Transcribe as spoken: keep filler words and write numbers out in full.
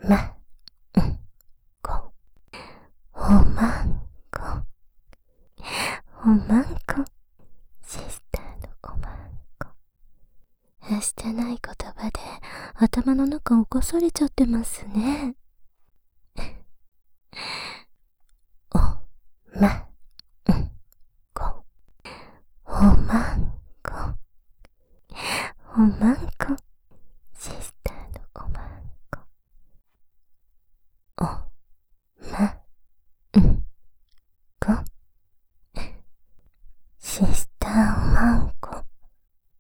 ま、うん、こ、おまんこ、おまんこ、シスターのおまんこ。はしてない言葉で頭の中起こされちゃってますね。おま、うん、こ、おまんこ、おまんこ、シスターのおまんこ。お